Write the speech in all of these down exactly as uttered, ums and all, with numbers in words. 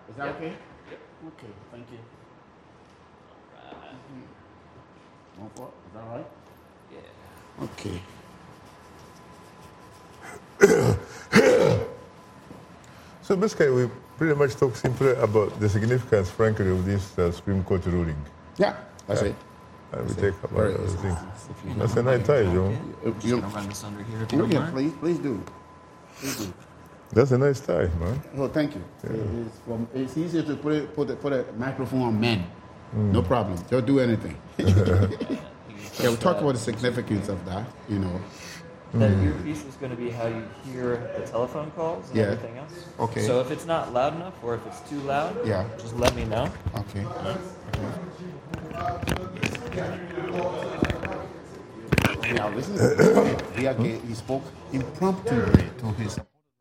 Is that Yep. okay? Yep. Okay, thank you. All right. Mm-hmm. One four, is that right? Okay. So basically, we pretty much talk simply about the significance, frankly, of this uh, Supreme Court ruling. Yeah, that's yeah. it. And that's we it. take about Very those easy. things. You That's know, a nice tie, jacket. Joe. I'm just gonna run this under here if you Oh, don't yeah, mind. please, please do. Please do. That's a nice tie, man. Oh, thank you. Yeah. It's, from, it's easier to put it, put, a, put a microphone on men. Mm. No problem. They'll do anything. Yeah, Yeah, we talk about the significance of that, you know. That earpiece is going to be how you hear the telephone calls and Yeah. everything else. Okay. So if it's not loud enough or if it's too loud, Yeah. just let me know. Okay. Now, this is he, again, he spoke impromptu to his.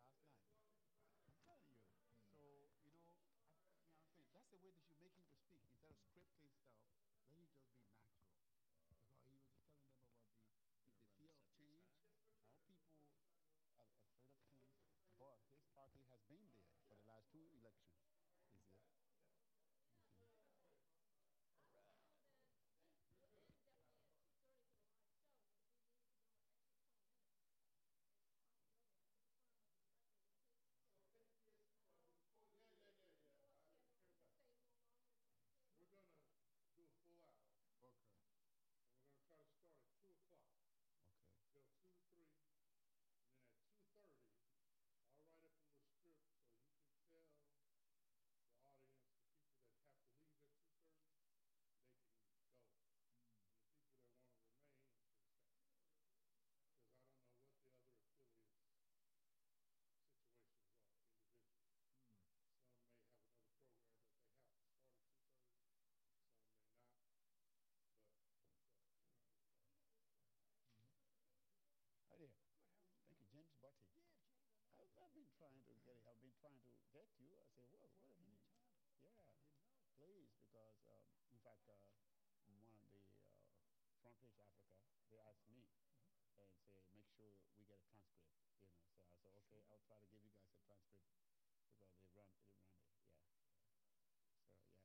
James Butty. I've, I've been trying to get it. I've been trying to get you. I say, whoa, wait a minute. Yeah, please, because um, in fact, uh, one of the uh, Front Page Africa, they asked me mm-hmm. and say, make sure we get a transcript. You know, so I said, okay, I'll try to give you guys a transcript because they run, they run it. Yeah. So yeah.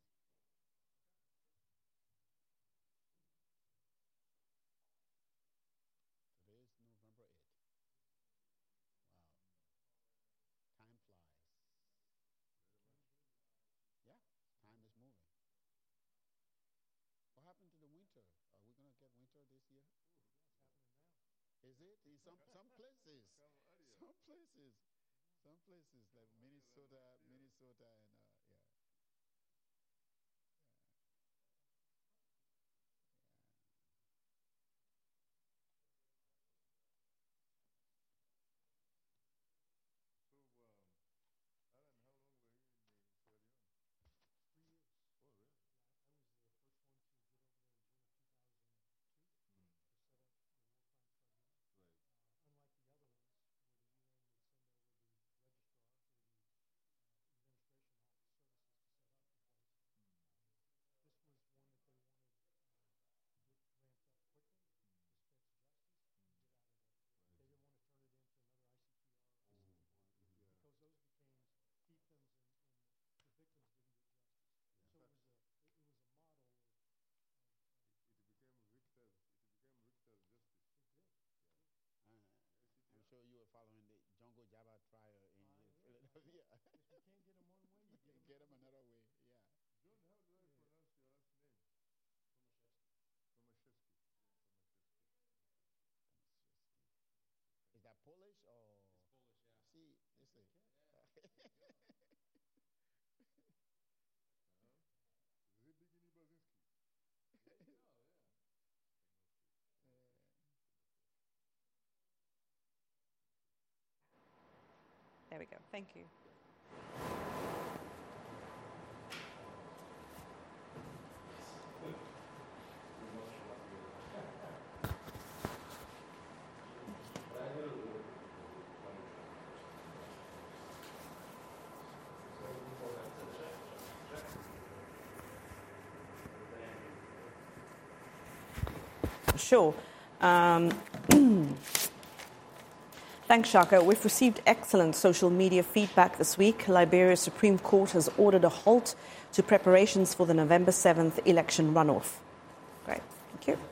Today is November eighth. Time flies. Yeah, time is moving. What happened to the winter? Are we going to get winter this year? Ooh, it's happening now. Is it? In some, some places. Some places. Some places like Minnesota, Minnesota and, uh, yeah. I'm sure you were following the Django Jabba trial in uh, Philadelphia. If you can't get them one way, you get, get them another way. Yeah. John, how do I pronounce your last name? Tomaszewski. Is that Polish or? It's Polish, yeah. See, listen. uh-huh. Zbigniew Bazinski. There you go, yeah. There we go. Thank you. Sure. Um, Thanks, Shaka. We've received excellent social media feedback this week. Liberia's Supreme Court has ordered a halt to preparations for the November seventh election runoff. Great. Thank you.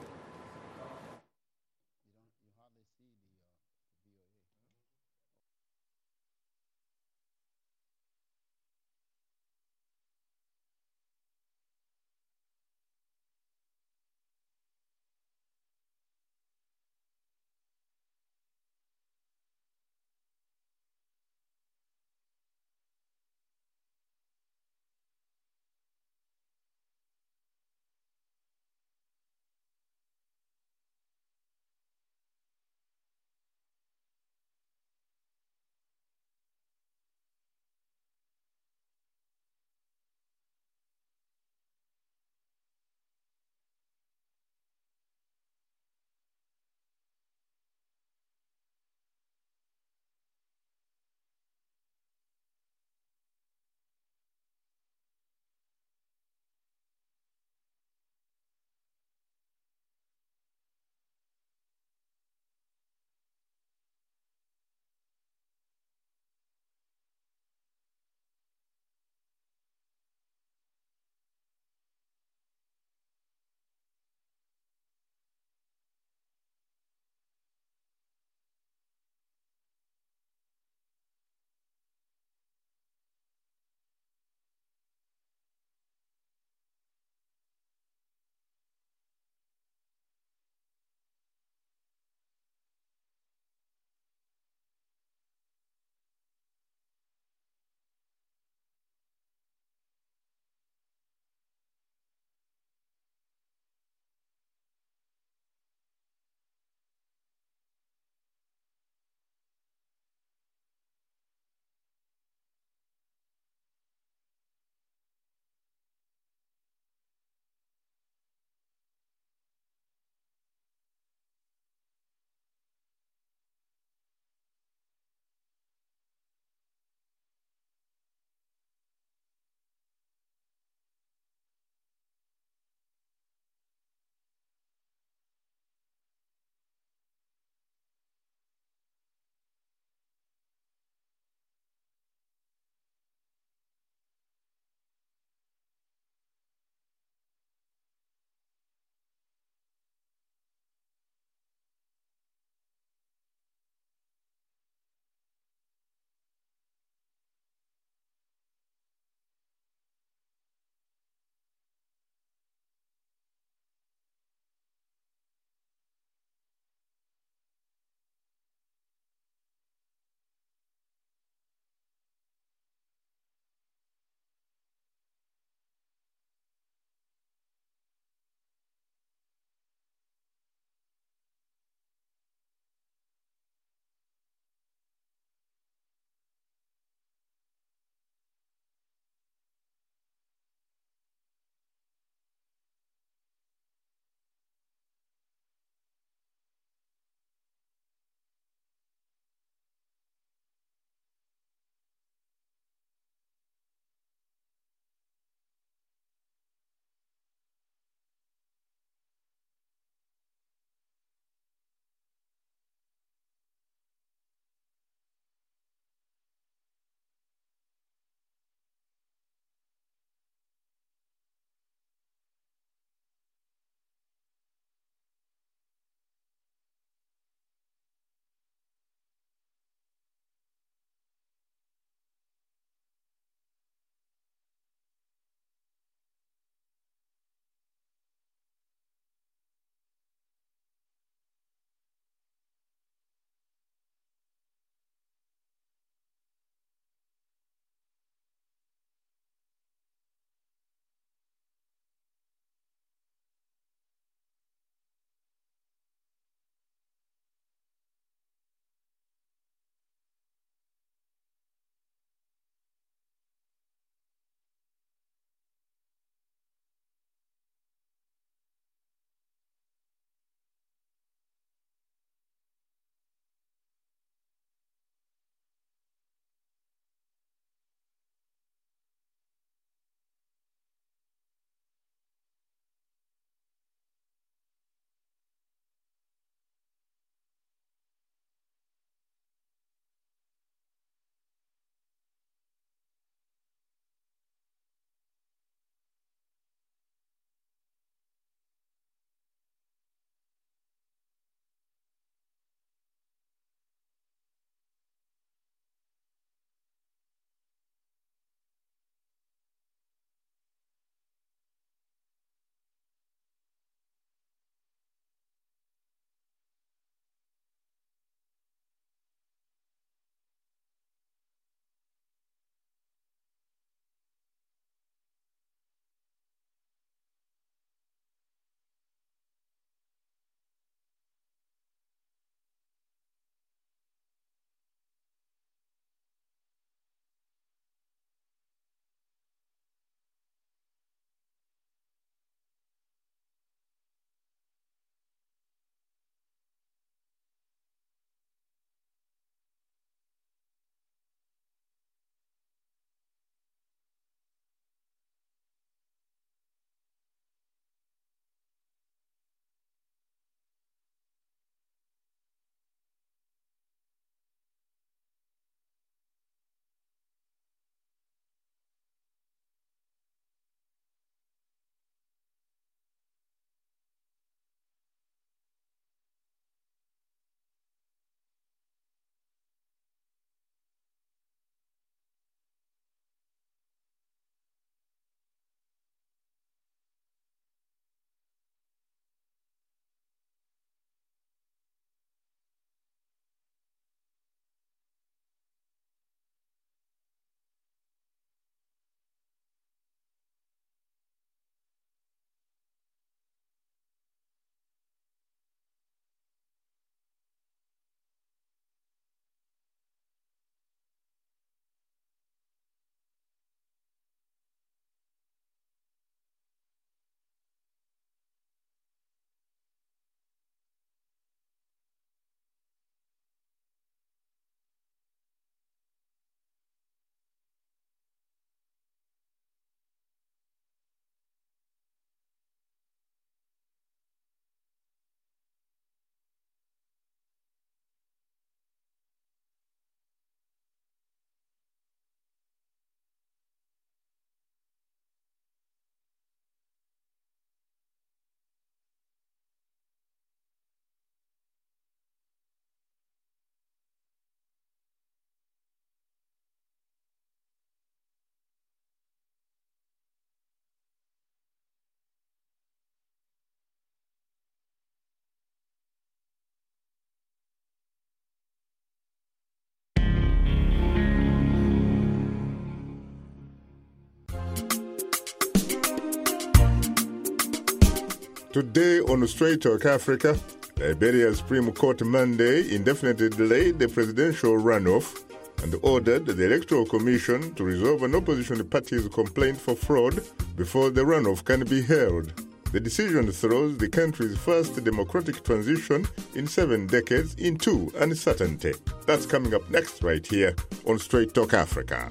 Today on Straight Talk Africa, Liberia's Supreme Court Monday indefinitely delayed the presidential runoff and ordered the Electoral Commission to resolve an opposition party's complaint for fraud before the runoff can be held. The decision throws the country's first democratic transition in seven decades into uncertainty. That's coming up next right here on Straight Talk Africa.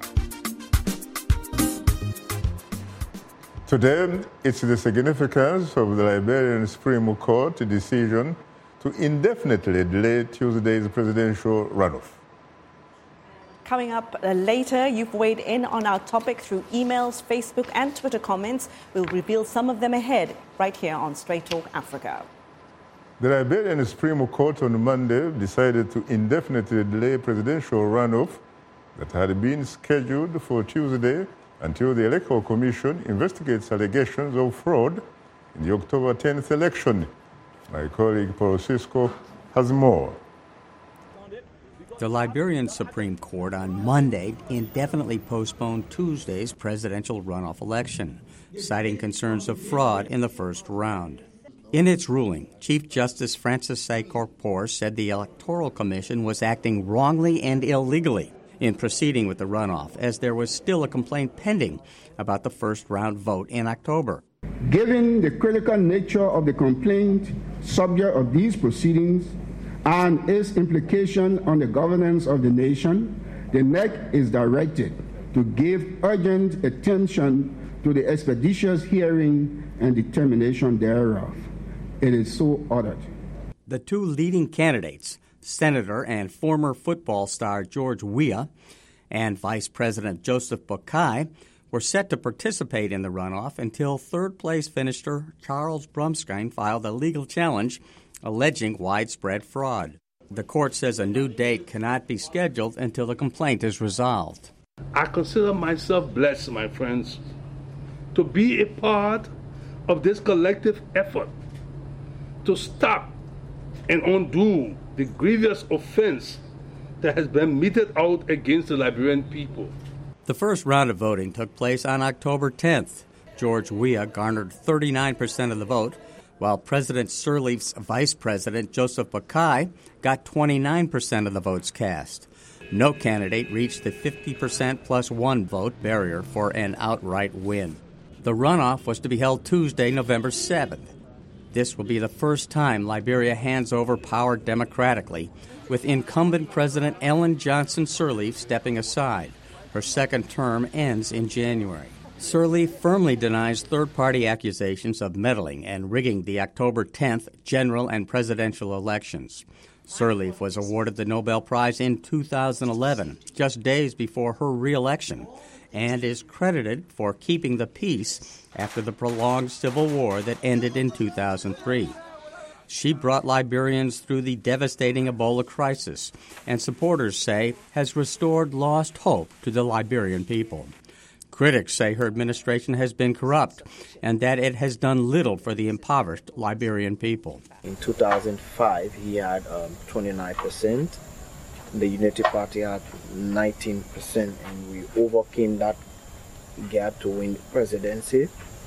Today, it's the significance of the Liberian Supreme Court decision to indefinitely delay Tuesday's presidential runoff. Coming up later, you've weighed in on our topic through emails, Facebook and Twitter comments. We'll reveal some of them ahead, right here on Straight Talk Africa. The Liberian Supreme Court on Monday decided to indefinitely delay presidential runoff that had been scheduled for Tuesday until the Electoral Commission investigates allegations of fraud in the October tenth election. My colleague Paul Cisco has more. The Liberian Supreme Court on Monday indefinitely postponed Tuesday's presidential runoff election, citing concerns of fraud in the first round. In its ruling, Chief Justice Francis Sai-Korpoor said the Electoral Commission was acting wrongly and illegally in proceeding with the runoff, as there was still a complaint pending about the first-round vote in October. Given the critical nature of the complaint, subject of these proceedings, and its implication on the governance of the nation, the N E C is directed to give urgent attention to the expeditious hearing and determination thereof. It is so ordered. The two leading candidates, Senator and former football star George Weah and Vice President Joseph Boakai, were set to participate in the runoff until third-place finisher Charles Brumskine filed a legal challenge alleging widespread fraud. The court says a new date cannot be scheduled until the complaint is resolved. I consider myself blessed, my friends, to be a part of this collective effort to stop and undo the grievous offense that has been meted out against the Liberian people. The first round of voting took place on October tenth. George Weah garnered thirty-nine percent of the vote, while President Sirleaf's vice president, Joseph Boakai, got twenty-nine percent of the votes cast. No candidate reached the fifty percent plus one vote barrier for an outright win. The runoff was to be held Tuesday, November seventh. This will be the first time Liberia hands over power democratically, with incumbent President Ellen Johnson Sirleaf stepping aside. Her second term ends in January. Sirleaf firmly denies third-party accusations of meddling and rigging the October tenth general and presidential elections. Sirleaf was awarded the Nobel Prize in two thousand eleven, just days before her re-election, and is credited for keeping the peace after the prolonged civil war that ended in two thousand three. She brought Liberians through the devastating Ebola crisis, and supporters say has restored lost hope to the Liberian people. Critics say her administration has been corrupt and that it has done little for the impoverished Liberian people. In two thousand five, he had um, twenty-nine percent. The Unity Party had nineteen percent, and we overcame that gap to win the presidency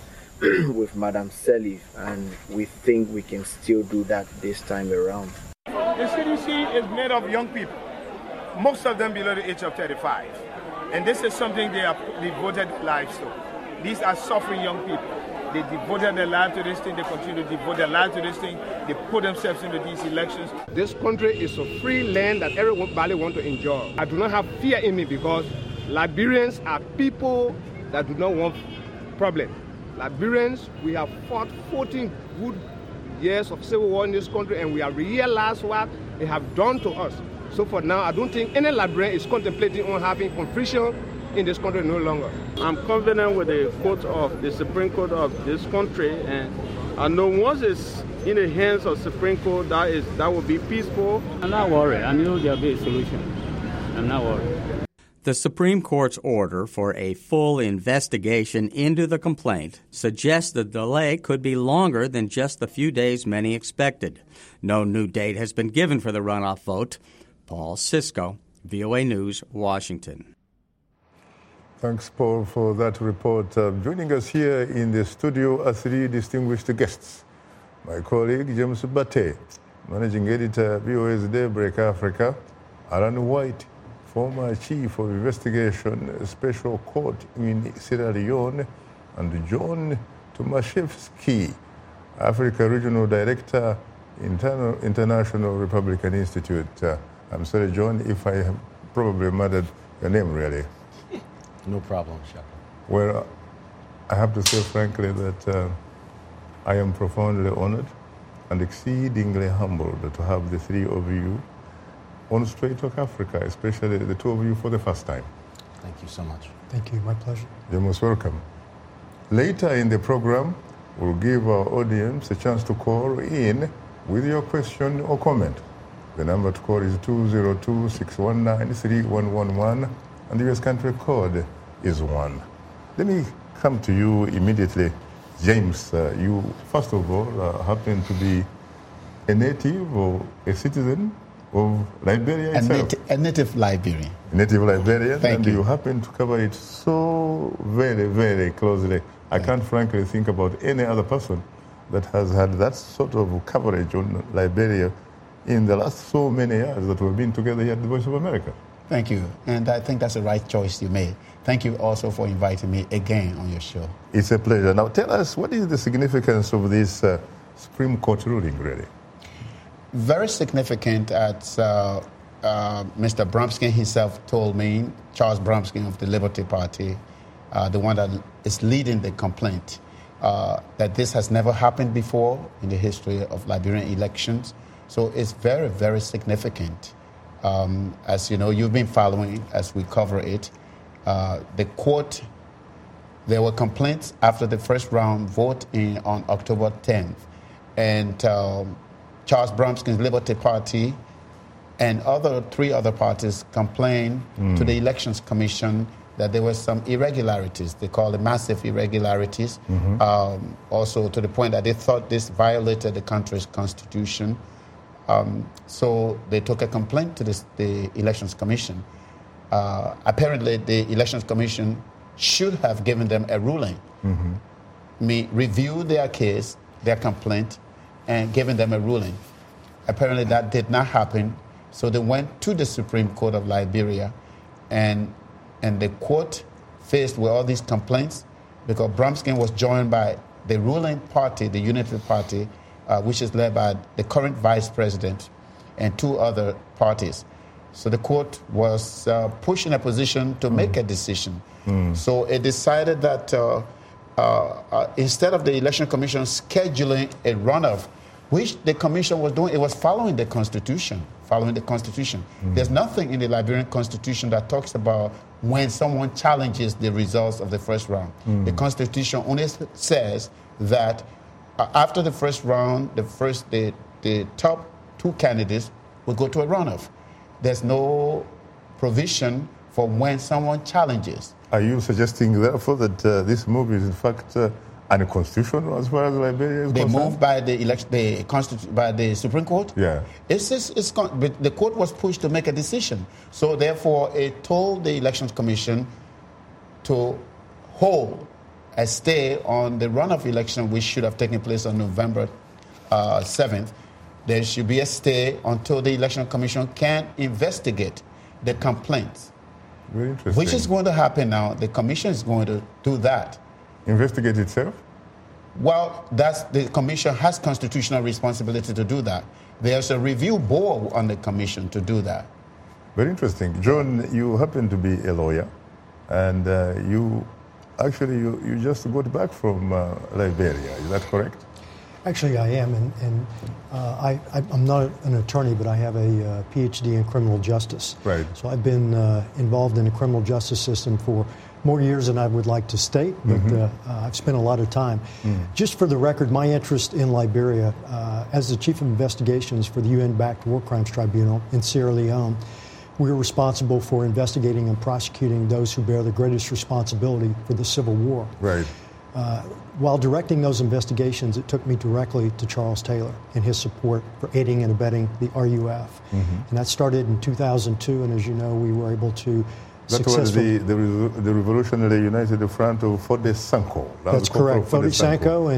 with Madam Sirleaf, and we think we can still do that this time around. The C D C is made of young people, most of them below the age of thirty-five. And this is something they have devoted lives to. These are suffering young people. They devoted their lives to this thing. They continue to devote their lives to this thing. They put themselves into these elections. This country is a free land that everybody wants to enjoy. I do not have fear in me because Liberians are people that do not want problems. Liberians, we have fought fourteen good years of civil war in this country, and we have realized what they have done to us. So for now, I don't think any Liberian is contemplating on having confusion in this country no longer. I'm confident with the court of the Supreme Court of this country, and I know once it's in the hands of Supreme Court, that is that will be peaceful. I'm not worried. I know there'll be a solution. I'm not worried. The Supreme Court's order for a full investigation into the complaint suggests the delay could be longer than just the few days many expected. No new date has been given for the runoff vote. Paul Cisco, V O A News, Washington. Thanks, Paul, for that report. Uh, joining us here in the studio are three distinguished guests. my colleague James Bate, managing editor, V O A's Daybreak Africa, Alan White, former chief of investigation, special court in Sierra Leone, and John Tomaszewski, Africa Regional Director, Interna- International Republican Institute. Uh, I'm sorry, John, if I have probably murdered your name, really. No problem, Shaka. Well, I have to say frankly that uh, I am profoundly honored and exceedingly humbled to have the three of you on Straight Talk Africa, especially the two of you for the first time. Thank you so much. Thank you. My pleasure. You're most welcome. Later in the program, we'll give our audience a chance to call in with your question or comment. The number to call is two zero two, six one nine, three one one one, and the U S country code is one. Let me come to you immediately. James, uh, you, first of all, uh, happen to be a native or a citizen of Liberia a itself. Nati- a native Liberian. A native Liberian, Thank and you. you happen to cover it so very, very closely. I can't frankly think about any other person that has had that sort of coverage on Liberia in the last so many years that we've been together here at the Voice of America. Thank you. And I think that's the right choice you made. Thank you also for inviting me again on your show. It's a pleasure. Now tell us, what is the significance of this uh, Supreme Court ruling, really? Very significant, as uh, uh, Mister Bromskin himself told me, Charles Bromskin of the Liberty Party, uh, the one that is leading the complaint, uh, that this has never happened before in the history of Liberian elections. So it's very, very significant. Um, as you know, you've been following as we cover it. Uh, the court, there were complaints after the first round vote in, on October tenth. And um, Charles Bromskin's Liberty Party and other three other parties complained mm. to the Elections Commission that there were some irregularities. They call it massive irregularities. Mm-hmm. Um, also to the point that they thought this violated the country's constitution. Um, so they took a complaint to this, the Elections Commission. Uh, apparently, the Elections Commission should have given them a ruling, mm-hmm. me review their case, their complaint, and given them a ruling. Apparently, that did not happen. So they went to the Supreme Court of Liberia, and and the court, faced with all these complaints, because Bromskin was joined by the ruling party, the Unity Party, uh, which is led by the current vice president, and two other parties. So the court was uh, pushed in a position to mm. make a decision. Mm. So it decided that uh, uh, uh, instead of the Election Commission scheduling a runoff, which the commission was doing, it was following the Constitution, following the Constitution. Mm. There's nothing in the Liberian Constitution that talks about when someone challenges the results of the first round. Mm. The Constitution only says that uh, after the first round, the first, the, the top two candidates will go to a runoff. There's no provision for when someone challenges. Are you suggesting, therefore, that uh, this move is, in fact, uh, unconstitutional as far as Liberia is they concerned? They moved by the election, the Constitu- by the Supreme Court. Yeah, it's, it's, it's con- but the court was pushed to make a decision. So therefore, it told the Elections Commission to hold a stay on the runoff election, which should have taken place on November uh, seventh. There should be a stay until the Election Commission can investigate the complaints. Very interesting. Which is going to happen now. The commission is going to do that. Investigate itself? Well, that's the commission has constitutional responsibility to do that. There's a review board on the commission to do that. Very interesting. John, you happen to be a lawyer, and uh, you actually you, you just got back from uh, Liberia. Is that correct? Actually, I am, and, and uh, I, I'm not an attorney, but I have a uh, P H D in criminal justice. Right. So I've been uh, involved in the criminal justice system for more years than I would like to state, but mm-hmm. uh, uh, I've spent a lot of time. Mm. Just for the record, my interest in Liberia, uh, as the Chief of Investigations for the U N-backed War Crimes Tribunal in Sierra Leone, we're responsible for investigating and prosecuting those who bear the greatest responsibility for the Civil War. Right. Uh, while directing those investigations, it took me directly to Charles Taylor and his support for aiding and abetting the R U F. Mm-hmm. And that started in two thousand two, and as you know, we were able to That was the, the, the Revolutionary United Front of Foday Sankoh. That That's correct. Foday Sankoh, and,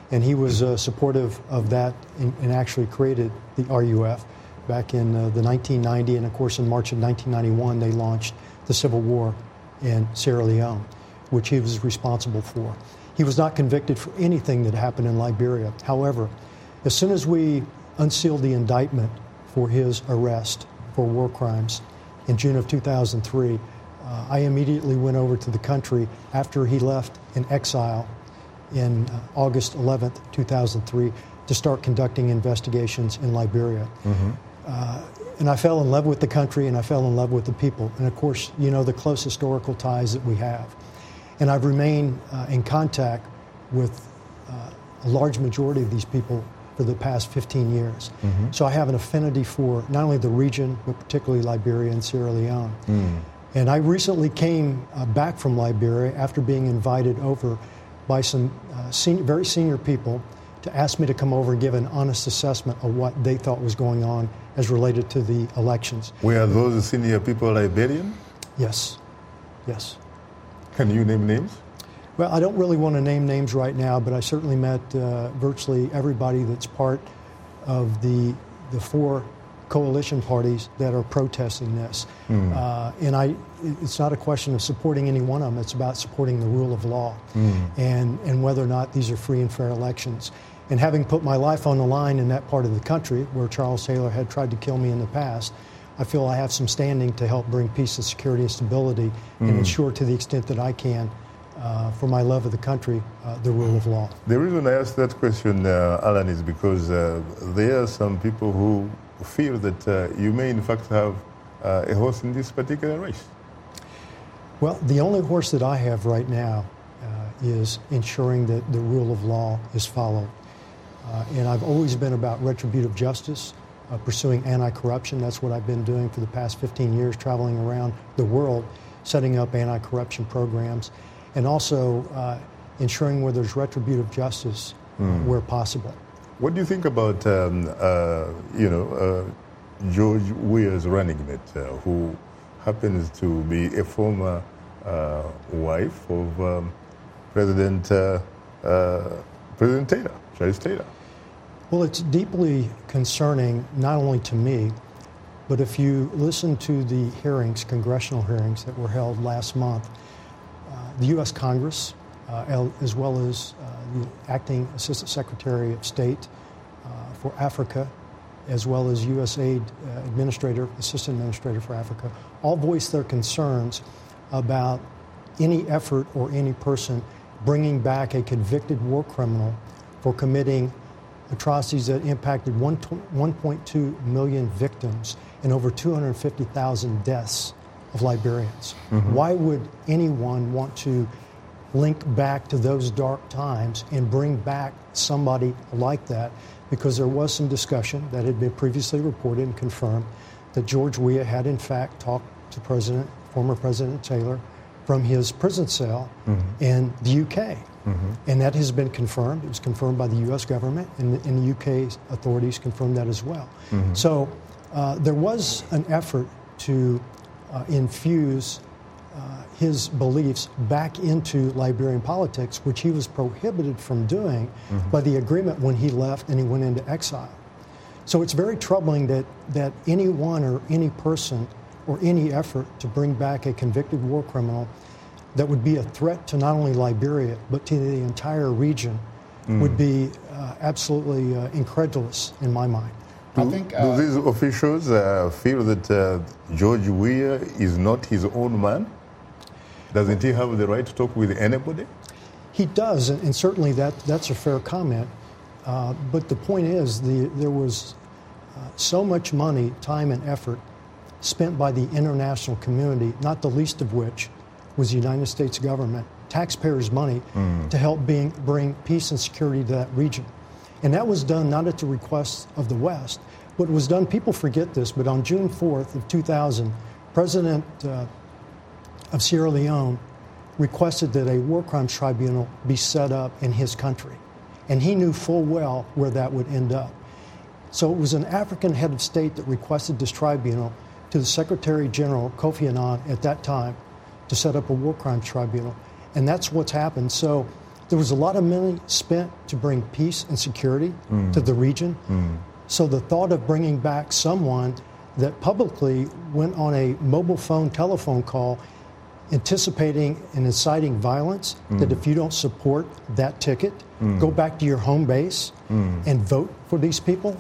And he was uh, supportive of that and, and actually created the R U F back in uh, the nineteen ninety. And, of course, in March of nineteen ninety-one, they launched the Civil War in Sierra Leone, which he was responsible for. He was not convicted for anything that happened in Liberia. However, as soon as we unsealed the indictment for his arrest for war crimes in June of two thousand three, uh, I immediately went over to the country after he left in exile in uh, August eleventh, two thousand three, to start conducting investigations in Liberia. Mm-hmm. Uh, and I fell in love with the country, and I fell in love with the people. And, of course, you know the close historical ties that we have. And I've remained uh, in contact with uh, a large majority of these people for the past fifteen years. Mm-hmm. So I have an affinity for not only the region, but particularly Liberia and Sierra Leone. Mm. And I recently came uh, back from Liberia after being invited over by some uh, senior, very senior people to ask me to come over and give an honest assessment of what they thought was going on as related to the elections. Were those senior people Liberian? Yes, yes. Can you name names? Well, I don't really want to name names right now, but I certainly met uh, virtually everybody that's part of the the four coalition parties that are protesting this. Mm. Uh, and I, it's not a question of supporting any one of them. It's about supporting the rule of law mm. and, and whether or not these are free and fair elections. And having put my life on the line in that part of the country where Charles Taylor had tried to kill me in the past, I feel I have some standing to help bring peace and security and stability mm. and ensure to the extent that I can, uh, for my love of the country, uh, the rule of law. The reason I asked that question, uh, Alan, is because uh, there are some people who fear that uh, you may in fact have uh, a horse in this particular race. Well, the only horse that I have right now uh, is ensuring that the rule of law is followed. Uh, and I've always been about retributive justice, uh, pursuing anti-corruption. That's what I've been doing for the past fifteen years, traveling around the world, setting up anti-corruption programs, and also uh, ensuring where there's retributive justice mm. where possible. What do you think about, um, uh, you know, uh, George Weah's running mate, uh, who happens to be a former uh, wife of um, President uh, uh, President Taylor, Charles Taylor? Well, it's deeply concerning, not only to me, but if you listen to the hearings, congressional hearings that were held last month, uh, the U S Congress, uh, as well as uh, the acting Assistant Secretary of State uh, for Africa, as well as U S A I D uh, Administrator, Assistant Administrator for Africa, all voiced their concerns about any effort or any person bringing back a convicted war criminal for committing atrocities that impacted one point two million victims and over two hundred fifty thousand deaths of Liberians. Mm-hmm. Why would anyone want to link back to those dark times and bring back somebody like that? Because there was some discussion that had been previously reported and confirmed that George Weah had in fact talked to President, former President Taylor from his prison cell mm-hmm. in the U K. Mm-hmm. And that has been confirmed. It was confirmed by the U S government, and the, and the U K authorities confirmed that as well. Mm-hmm. So uh, there was an effort to uh, infuse uh, his beliefs back into Liberian politics, which he was prohibited from doing mm-hmm. by the agreement when he left and he went into exile. So it's very troubling that, that anyone or any person or any effort to bring back a convicted war criminal that would be a threat to not only Liberia, but to the entire region, mm. would be uh, absolutely uh, incredulous in my mind. Do, I think, uh, do these officials uh, feel that uh, George Weah is not his own man? Doesn't he have the right to talk with anybody? He does, and, and certainly that, that's a fair comment. Uh, but the point is, the, there was uh, so much money, time, and effort spent by the international community, not the least of which was the United States government, taxpayers' money, mm. to help being, bring peace and security to that region. And that was done not at the request of the West, but it was done, people forget this, but on June fourth of two thousand, President uh, of Sierra Leone requested that a war crimes tribunal be set up in his country. And he knew full well where that would end up. So it was an African head of state that requested this tribunal to the Secretary General, Kofi Annan, at that time, to set up a war crimes tribunal. And that's what's happened. So there was a lot of money spent to bring peace and security Mm. to the region. Mm. So the thought of bringing back someone that publicly went on a mobile phone telephone call anticipating and inciting violence, Mm. that if you don't support that ticket, Mm. go back to your home base Mm. and vote for these people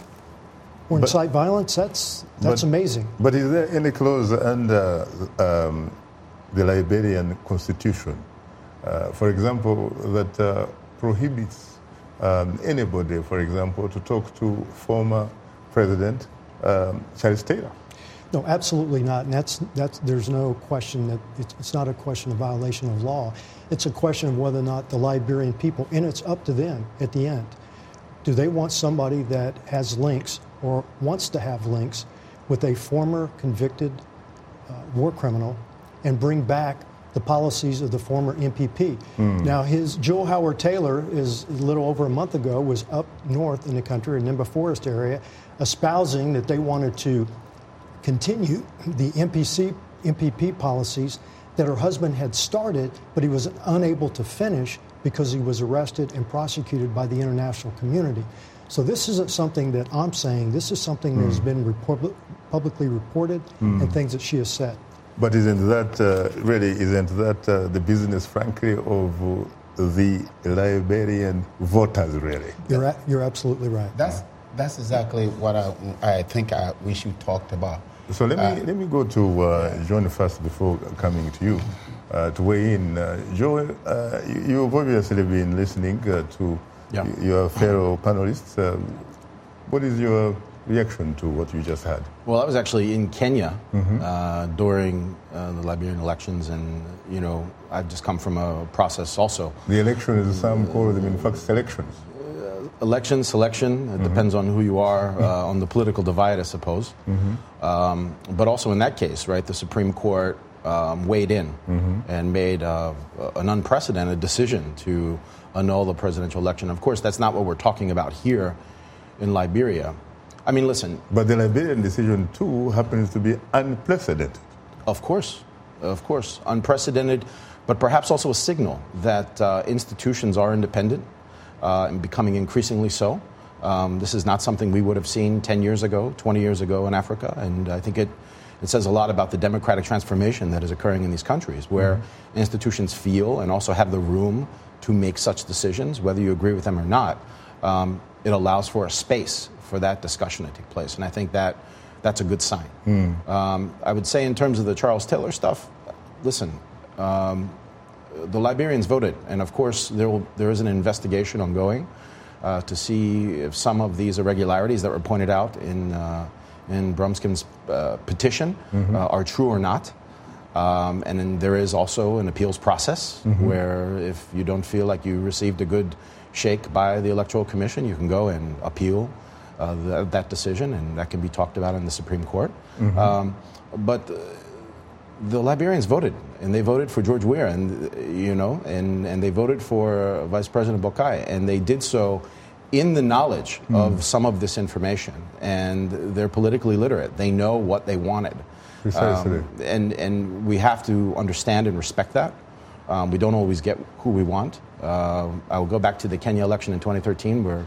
or But- incite violence, that's that's But- amazing. But is there any clause under um, the Liberian constitution, uh, for example, that uh, prohibits um, anybody, for example, to talk to former President um, Charles Taylor? No, absolutely not. And that's, that's, there's no question that it's, it's not a question of violation of law. It's a question of whether or not the Liberian people, and it's up to them at the end, do they want somebody that has links or wants to have links with a former convicted uh, war criminal and bring back the policies of the former M P P. Mm. Now, his Joe Howard Taylor is a little over a month ago was up north in the country, in Nimba Forest area, espousing that they wanted to continue the M P C, M P P policies that her husband had started, but he was unable to finish because he was arrested and prosecuted by the international community. So this isn't something that I'm saying. This is something that has been report- publicly reported Mm. and things that she has said. But isn't that uh, really, isn't that uh, the business, frankly, of uh, the Liberian voters, really? You're, a- you're absolutely right. That's that's exactly what I, I think I wish you talked about. So let me Uh, let me go to uh, John first before coming to you uh, to weigh in. Uh, Joe, uh, you- you've obviously been listening uh, to Yeah. y- your fellow panelists. Um, what is your reaction to what you just had? Well, I was actually in Kenya Mhm. uh, during uh, the Liberian elections, and you know, I've just come from a process also. The election is some call them in fact selections. Election, selection, it depends on who you are, uh, on the political divide, I suppose. Mhm. Um, but also in that case, right, the Supreme Court um, weighed in Mhm. and made uh, an unprecedented decision to annul the presidential election. Of course, that's not what we're talking about here in Liberia. I mean, listen. But the Liberian decision too happens to be unprecedented. Of course, of course, unprecedented, but perhaps also a signal that uh, institutions are independent uh, and becoming increasingly so. Um, this is not something we would have seen ten years ago, twenty years ago in Africa, and I think it, it says a lot about the democratic transformation that is occurring in these countries, where Mm-hmm. institutions feel and also have the room to make such decisions, whether you agree with them or not. Um, it allows for a space for that discussion to take place, and I think that that's a good sign. Mm. Um, I would say in terms of the Charles Taylor stuff, listen, um, the Liberians voted, and of course there will, there is an investigation ongoing uh, to see if some of these irregularities that were pointed out in uh, in Brumskin's uh, petition Mhm. uh, are true or not. Um, and then there is also an appeals process Mhm. where if you don't feel like you received a good shake by the Electoral Commission, you can go and appeal uh, th- that decision, and that can be talked about in the Supreme Court. Mhm. Um, but uh, the Liberians voted, and they voted for George Weah, and uh, you know, and, and they voted for Vice President Boakai, and they did so in the knowledge Mm. of some of this information, and they're politically literate. They know what they wanted. Precisely. Um, and, and we have to understand and respect that. Um, we don't always get who we want. Uh, I will go back to the Kenya election in twenty thirteen where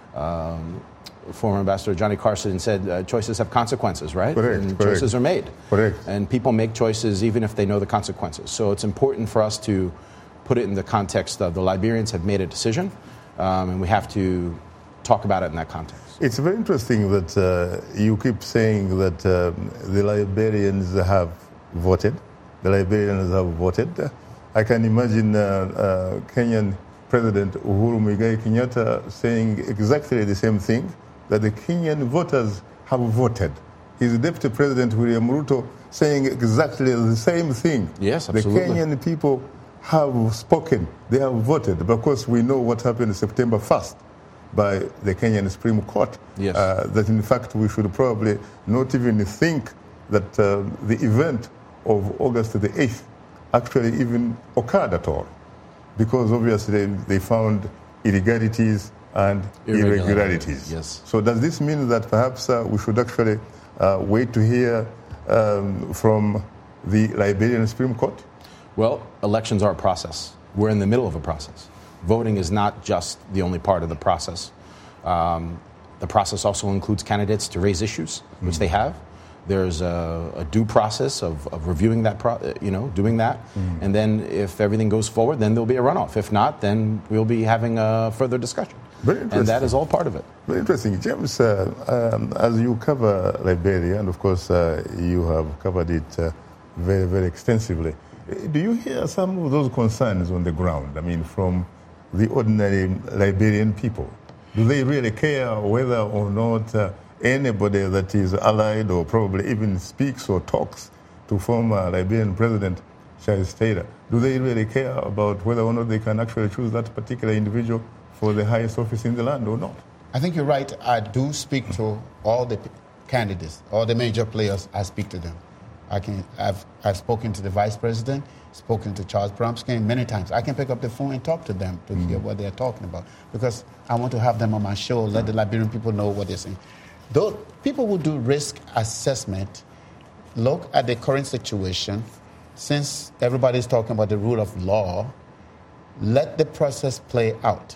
um, former Ambassador Johnny Carson said uh, choices have consequences, right? Correct, And correct. choices are made. Correct. And people make choices even if they know the consequences. So it's important for us to put it in the context of the Liberians have made a decision, um, and we have to talk about it in that context. It's very interesting that uh, you keep saying that um, the Liberians have voted. The Liberians have voted. I can imagine uh, uh, Kenyan President Uhuru Muigai Kenyatta saying exactly the same thing, that the Kenyan voters have voted. His Deputy President William Ruto saying exactly the same thing. Yes, absolutely. The Kenyan people have spoken. They have voted. But of course, we know what happened September first by the Kenyan Supreme Court. Yes. Uh, that in fact we should probably not even think that uh, the event of August the eighth actually even occurred at all. Because obviously they found illegalities and Irregularities, irregularities. yes. So does this mean that perhaps uh, we should actually uh, wait to hear um, from the Liberian Supreme Court? Well, elections are a process. We're in the middle of a process. voting is not just the only part of the process. Um, the process also includes candidates to raise issues, mm-hmm. which they have. There's a, a due process of, of reviewing that, pro, you know, doing that. Mm-hmm. And then if everything goes forward, then there'll be a runoff. If not, then we'll be having a further discussion. Very interesting. And that is all part of it. Very interesting. James, uh, um, as you cover Liberia, and of course uh, you have covered it uh, very, very extensively, do you hear some of those concerns on the ground? I mean, from the ordinary Liberian people? Do they really care whether or not uh, anybody that is allied or probably even speaks or talks to former Liberian President Charles Taylor? Do they really care about whether or not they can actually choose that particular individual for the highest office in the land or not? I think you're right. I do speak to all the candidates, all the major players. I speak to them. I can. I've I've spoken to the vice president, spoken to Charles Bromsky many times. I can pick up the phone and talk to them to mm-hmm. hear what they're talking about, because I want to have them on my show, let the Liberian people know what they're saying. Though people who do risk assessment look at the current situation, since everybody's talking about the rule of law, let the process play out.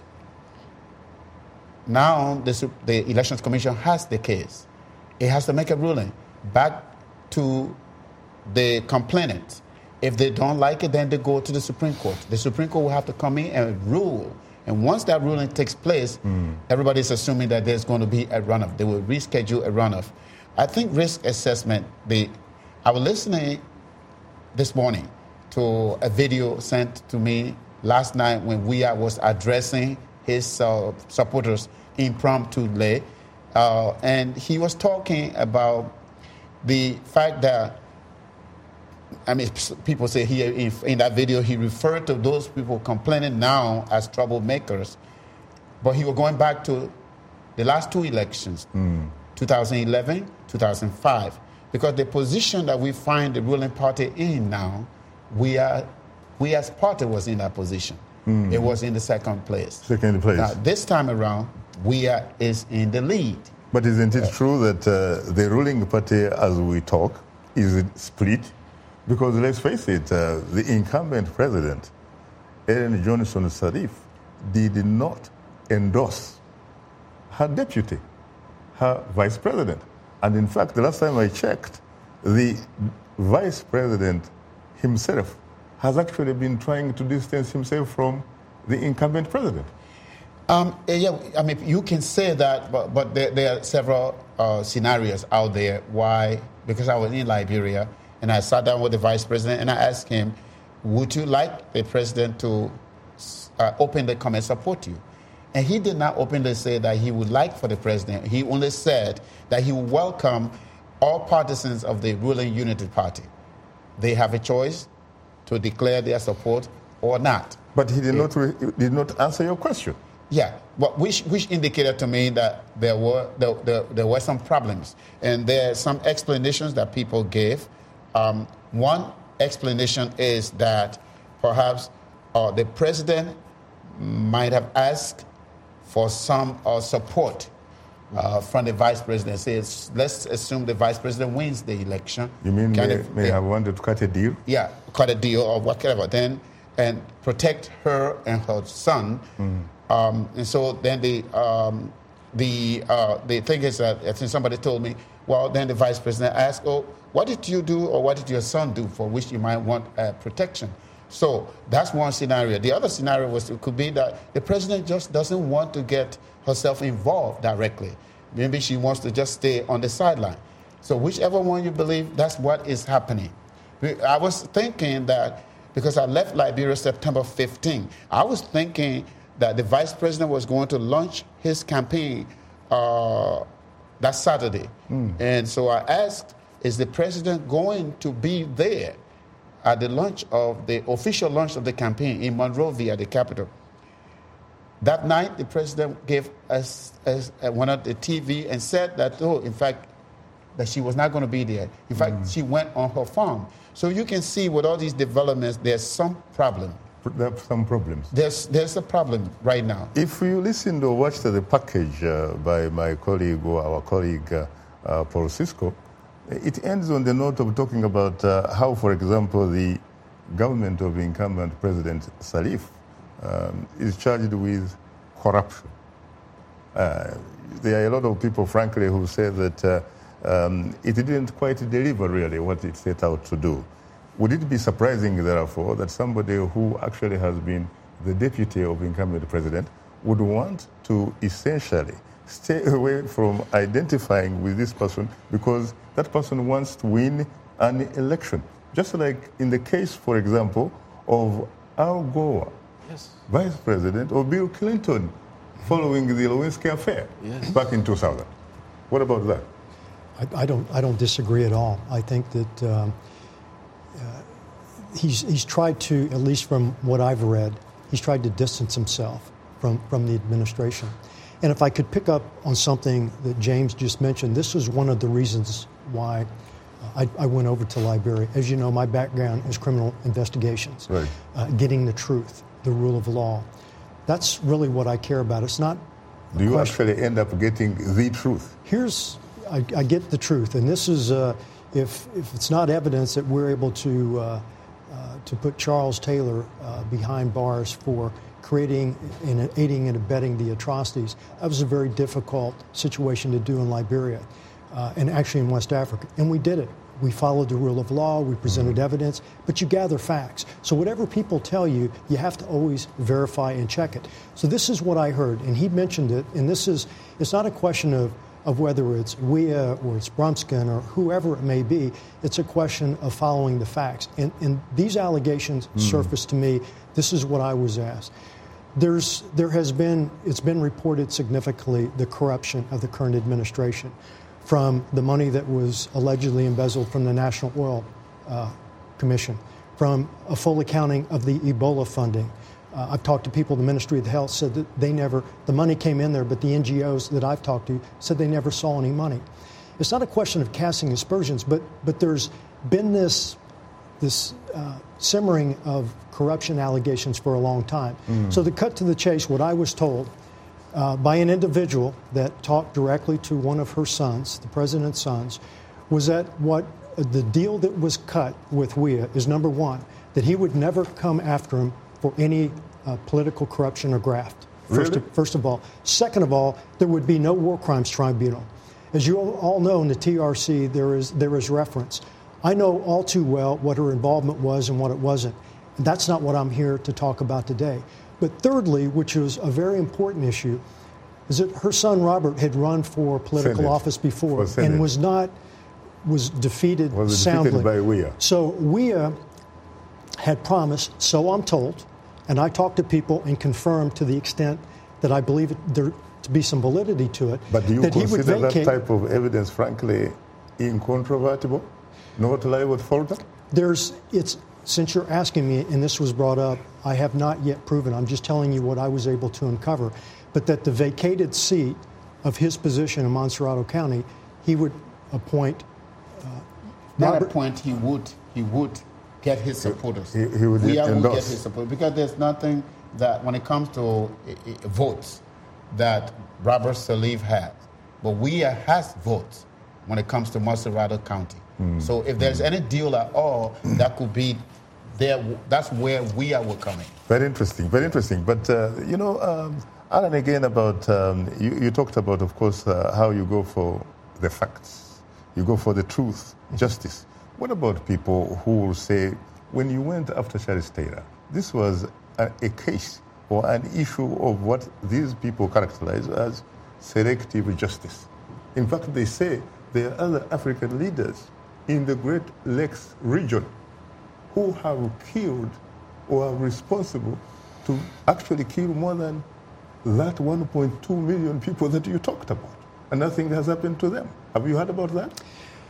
Now the, the Elections Commission has the case. It has to make a ruling back to the complainant. If they don't like it, then they go to the Supreme Court. The Supreme Court will have to come in and rule. And once that ruling takes place, mm. everybody's assuming that there's going to be a runoff. They will reschedule a runoff. I think risk assessment, the, I was listening this morning to a video sent to me last night when Weah was addressing his uh, supporters impromptu, uh, and he was talking about the fact that, I mean, people say here in, in that video he referred to those people complaining now as troublemakers, but he was going back to the last two elections, mm. two thousand eleven, two thousand five, because the position that we find the ruling party in now, we are, we as party was in that position. Mm. It was in the second place. Second place. Now, this time around, we are is in the lead. But isn't it uh, true that uh, the ruling party, as we talk, is split? Because let's face it, uh, the incumbent president, Ellen Johnson Sirleaf, did not endorse her deputy, her vice president. And in fact, the last time I checked, the vice president himself has actually been trying to distance himself from the incumbent president. Um, yeah, I mean, you can say that, but, but there, there are several uh, scenarios out there why, because I was in Liberia, and I sat down with the vice president and I asked him, would you like the president to uh, openly come and support you? And he did not openly say that he would like for the president. He only said that he would welcome all partisans of the ruling Unity Party. They have a choice to declare their support or not. But he did it, not re- did not answer your question. Yeah, but which which indicated to me that there were there, there, there were some problems, and there are some explanations that people gave. Um, one explanation is that perhaps uh, the president might have asked for some uh, support uh, from the vice president. Says, let's assume the vice president wins the election. You mean Can they it, may they, have wanted to cut a deal? Yeah, cut a deal or whatever. Then and protect her and her son. Mm. Um, and so then the um, the uh, the thing is that I think somebody told me, well, then the vice president asked, oh, what did you do or what did your son do for which you might want uh, protection? So that's one scenario. The other scenario was it could be that the president just doesn't want to get herself involved directly. Maybe she wants to just stay on the sideline. So whichever one you believe, that's what is happening. I was thinking that because I left Liberia September fifteenth, I was thinking that the vice president was going to launch his campaign uh, that Saturday. Mm. And so I asked, is the president going to be there at the launch of the official launch of the campaign in Monrovia, the capital? That night, the president gave us, us uh, one of the T V and said that, oh, in fact, that she was not going to be there. In fact, mm. she went on her farm. So you can see with all these developments, there's some problem. There are some problems. There's there's a problem right now. If you listen or watch the package uh, by my colleague or our colleague uh, uh, Paul Cisco, it ends on the note of talking about uh, how, for example, the government of incumbent President Sirleaf um, is charged with corruption. Uh, there are a lot of people, frankly, who say that uh, um, it didn't quite deliver really what it set out to do. Would it be surprising, therefore, that somebody who actually has been the deputy of incumbent president would want to essentially stay away from identifying with this person because that person wants to win an election? Just like in the case, for example, of Al Gore, yes. vice president of Bill Clinton, following the Lewinsky affair yes. back in two thousand. What about that? I, I don't. I don't disagree at all. I think that um, uh, he's he's tried to, at least from what I've read, he's tried to distance himself from from the administration. And if I could pick up on something that James just mentioned, this was one of the reasons why uh, I, I went over to Liberia. As you know, my background is criminal investigations, right. uh, getting the truth, the rule of law. That's really what I care about. It's not. Do you question. actually end up getting the truth? Here's, I, I get the truth, and this is, uh, if if it's not evidence that we're able to uh, uh, to put Charles Taylor uh, behind bars for creating and aiding and abetting the atrocities, that was a very difficult situation to do in Liberia, uh, and actually in West Africa, and we did it. We followed the rule of law, we presented mm-hmm. evidence, but you gather facts. So whatever people tell you, you have to always verify and check it. So this is what I heard, and he mentioned it, and this is, it's not a question of, of whether it's Weah or it's Brumskin or whoever it may be, it's a question of following the facts. And, and these allegations mm. surfaced to me, this is what I was asked. There's, there has been, it's been reported significantly, the corruption of the current administration, from the money that was allegedly embezzled from the National Oil uh, Commission, from a full accounting of the Ebola funding. Uh, I've talked to people, the Ministry of Health said that they never, the money came in there, but the N G Os that I've talked to said they never saw any money. It's not a question of casting aspersions, but, but there's been this, this uh, simmering of corruption allegations for a long time. Mm. So to cut to the chase, what I was told Uh, by an individual that talked directly to one of her sons, the president's sons, was that what uh, the deal that was cut with Weah is, number one, that he would never come after him for any uh, political corruption or graft, first, really? of, first of all. Second of all, there would be no war crimes tribunal. As you all know, in the T R C, there is, there is reference. I know all too well what her involvement was and what it wasn't. And that's not what I'm here to talk about today. But thirdly, which was a very important issue, is that her son Robert had run for political Senate. office before For and was not, was defeated was soundly. defeated by Weah. So Weah had promised, so I'm told, and I talked to people and confirmed to the extent that I believe it, there to be some validity to it. But do you that consider he would vacate, that type of evidence, frankly, incontrovertible, not liable to falter? There's, it's, since you're asking me, and this was brought up, I have not yet proven, I'm just telling you what I was able to uncover, but that the vacated seat of his position in Montserrado County, he would appoint. Uh, Not Robert, appoint, he would, he would get his supporters. He, he would, we would endorse. get his support because there's nothing that, when it comes to uh, uh, votes, that Robert Sirleaf has. But Weah has votes when it comes to Montserrado County. Mm. So if there's mm. any deal at all, that could be there. That's where Weah will come in. Very interesting, very interesting. But, uh, you know, um, Alan, again, about, um, you, you talked about, of course, uh, how you go for the facts. You go for the truth, justice. What about people who will say, when you went after Charles Taylor, this was a, a case or an issue of what these people characterize as selective justice. In fact, they say there are other African leaders in the Great Lakes region who have killed or are responsible to actually kill more than that one point two million people that you talked about, and nothing has happened to them. Have you heard about that?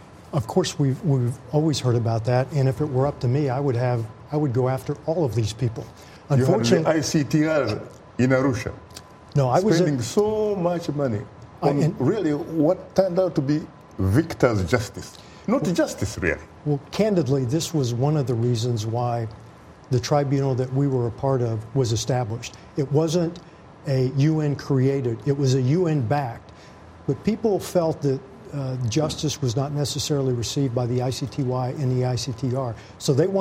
Of course, we've we've always heard about that, and if it were up to me, I would have I would go after all of these people. Unfortunately, you had the I C T R in Arusha. No, I was spending a, so much money on I, and, really what turned out to be victor's justice, not well, justice really. Well, candidly, this was one of the reasons why the tribunal that we were a part of was established. It wasn't a U N created, it was a U N backed. But people felt that uh, justice was not necessarily received by the I C T Y and the I C T R. So they